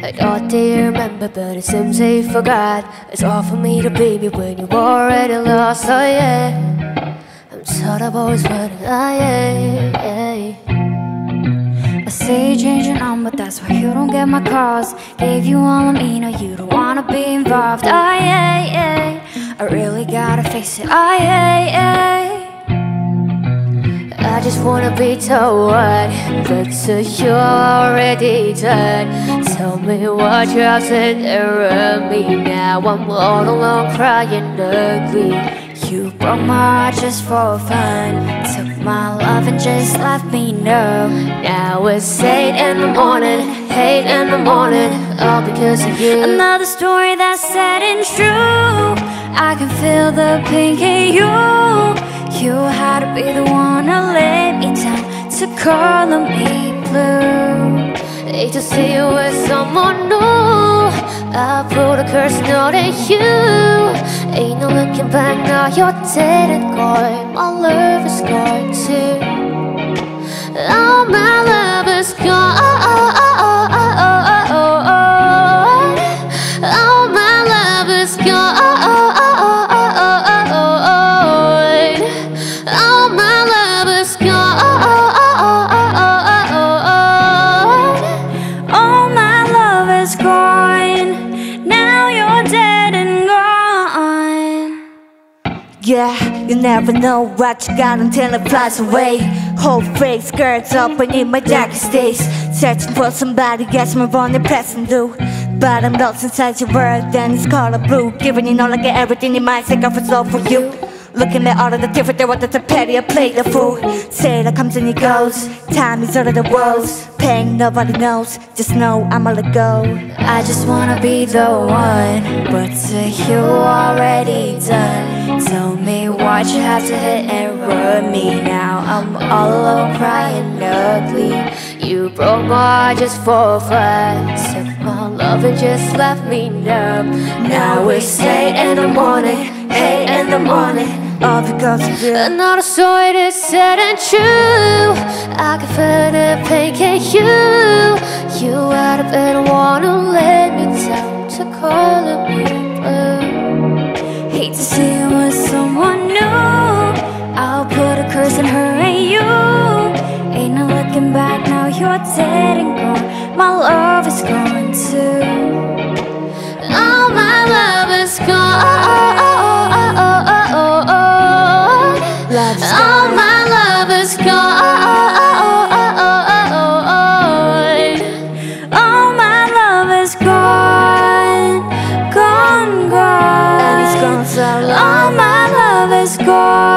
I thought they remember, but it seems they forgot. It's hard for me to believe it when you already lost. Oh yeah, I'm tired of always running. Oh yeah. I say you change your number, that's why you don't get my calls. Gave you all I mean, now you don't wanna be involved. Oh yeah, I really gotta face it. Oh yeah. I just wanna be told what, but so you're already done. Tell me what you have said around me. Now I'm all alone crying ugly. You broke my heart just for fun, took my love and just left me numb. Now it's 8 in the morning, 8 in the morning, all because of you. Another story that's sad and true. I can feel the pain in you. You had to be the one to let me down, to color me blue. Hate to see you with someone new. I put a curse note at you. Ain't no looking back now, you're dead and gone. My love is gone too. Oh, my love is gone. Oh, my love is gone. Oh, my love is gone. Oh, my love is gone. Now you're dead and gone. Yeah, you never know what you got until it flies away. Whole fake skirts open in my darkest days, searching for somebody else more on the present do. But I'm lost inside your world, and it's color blue. Giving you all, I get everything in my sick of it's all for you. Looking at all of the different, what that's a petty, I play the fool. Say that comes and it goes, time is all of the woes. Pain nobody knows, just know I'ma let go. I just wanna be the one, but you already done. Tell me what you have to hit and run me. Now I'm all alone crying ugly. You broke my heart just for fun. Took my love and just left me numb. Now it's 8 in the morning, 8 in the morning, all because of you. Another story that's sad and true. I can feel the pain in you. You had a better one to let me down, to color me blue. Hate to see you with someone new. I'll put a curse on her and you. Ain't no looking back, now you're dead and gone. My love is gone too. Oh, my love is gone. Oh, my love is gone. Oh, my love is gone, gone, gone. And it's gone so long. Oh, my love is gone.